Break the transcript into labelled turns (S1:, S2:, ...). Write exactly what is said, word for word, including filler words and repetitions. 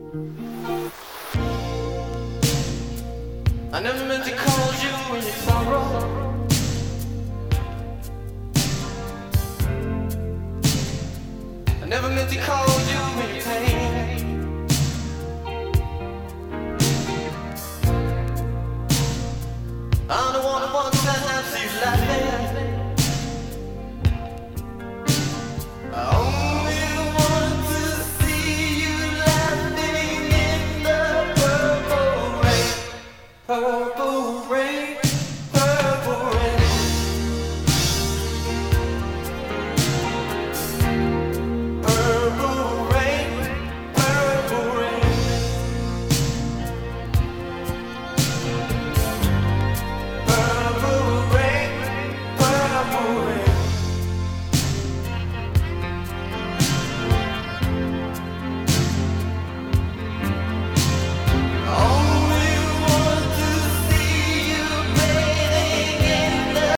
S1: I never meant to cause you any sorrow. I never meant to cause you